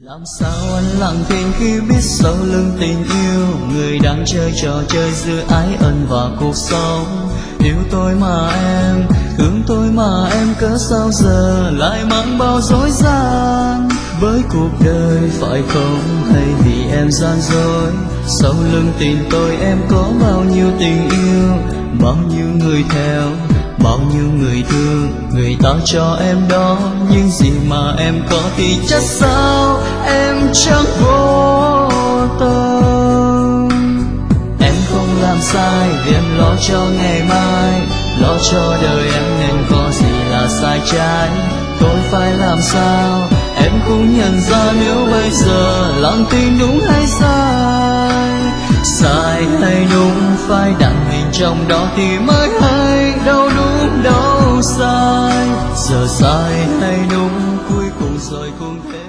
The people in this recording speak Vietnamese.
Làm sao anh lặng thinh khi biết sau lưng tình yêu người đang chơi trò chơi giữa ái ân và cuộc sống. Yêu tôi mà em, thương tôi mà em, cớ sao giờ lại mang bao dối gian với cuộc đời phải không? Hay vì em gian dối? Sau lưng tình tôi em có bao nhiêu tình yêu, bao nhiêu người theo, bao nhiêu người thương, người ta cho em đó những gì mà em có thì chắc sao em chẳng vô tâm. Em không làm sai vì em lo cho ngày mai, lo cho đời em nên có gì là sai trái. Tôi phải làm sao em cũng nhận ra nếu bây giờ làm tin đúng hay sai. Sai hay đúng phải đặt mình trong đó thì mới hay đâu đúng đâu sai. Giờ sai hay đúng cuối cùng rồi cũng thế.